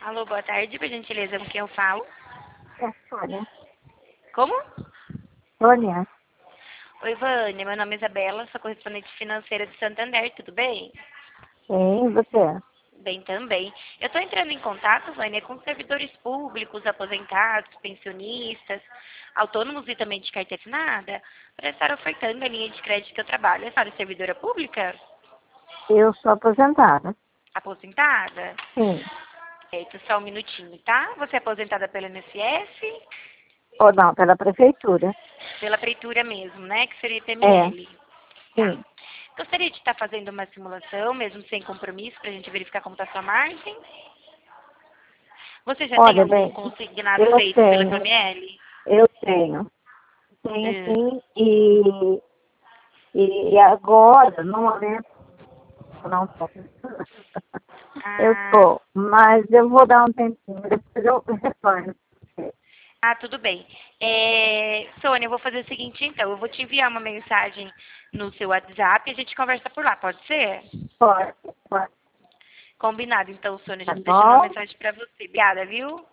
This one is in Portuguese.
Alô, boa tarde, por gentileza, com quem eu falo? É Sônia. Como? Sônia? Oi, Vânia, meu nome é Isabela, sou correspondente financeira de Santander, tudo bem? Sim, você? Bem também. Eu estou entrando em contato, Vânia, com servidores públicos, aposentados, pensionistas, autônomos e também de carteira assinada, para estar ofertando a linha de crédito que eu trabalho. A senhora é servidora pública? Eu sou aposentada. Aposentada? Sim. Eita, só um minutinho, tá? Você é aposentada pelo INSS? Ou não, pela prefeitura. Pela prefeitura mesmo, né? Que seria É, ITML. Tá. sim. Gostaria de estar fazendo uma simulação, mesmo sem compromisso, para a gente verificar como está a sua margem. Você já tem Olha, algum bem, consignado eu feito pela tenho, FML? eu tenho. Tenho É. sim, e agora, no momento, eu não estou. Eu Ah, estou, mas eu vou dar um tempinho, depois eu retorno. tudo bem. Sônia, eu vou fazer o seguinte, então. Eu vou te enviar uma mensagem no seu WhatsApp e a gente conversa por lá, pode ser? Pode, pode. Combinado, então, Sônia. Já Tá estou deixando uma bom? mensagem para você. Obrigada, viu?